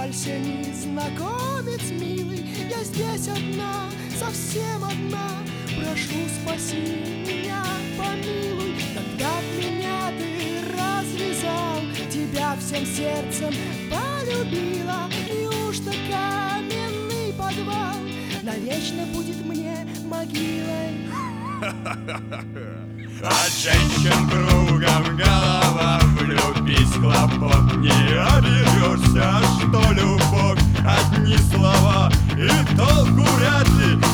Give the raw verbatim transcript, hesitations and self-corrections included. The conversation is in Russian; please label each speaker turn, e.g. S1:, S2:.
S1: Сдавайся, незнакомец милый, я здесь одна, совсем одна. Прошу, спаси меня, помилуй. Когда б меня ты развязал, тебя всем сердцем полюбила. Неужто каменный подвал навечно будет мне могилой?
S2: От женщин кругом голова, влюбись, хлопот, не оберешься, что любовь одни слова, и толку вряд ли.